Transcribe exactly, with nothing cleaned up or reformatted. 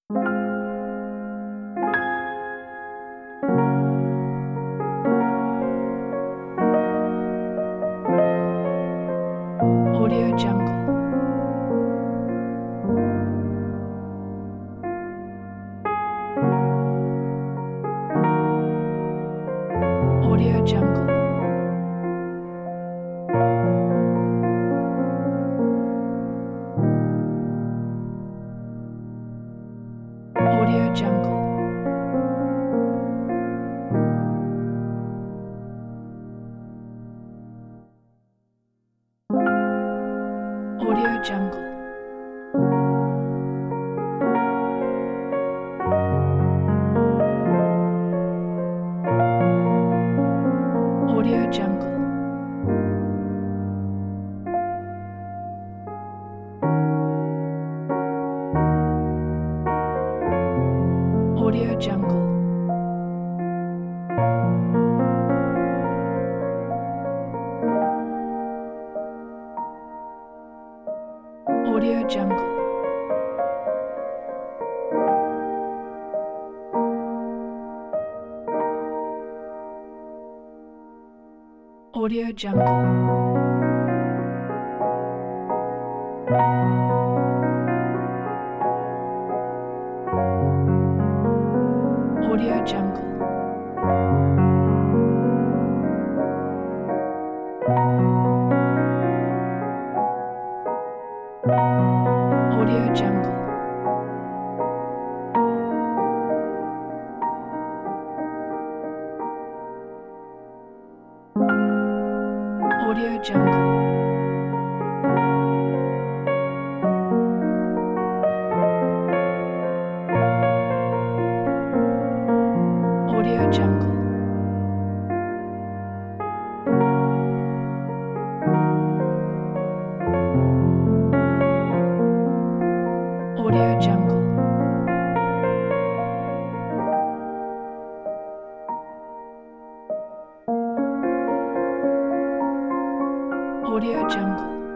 Audio Jungle. Audio Jungle. Audio Jungle. Audio Jungle. Audio Jungle. Audio Jungle. Audio Jungle. Audio Jungle. Audio Jungle. Audio Jungle. Audio Jungle. Audio Jungle. Audio Jungle. Audio Jungle.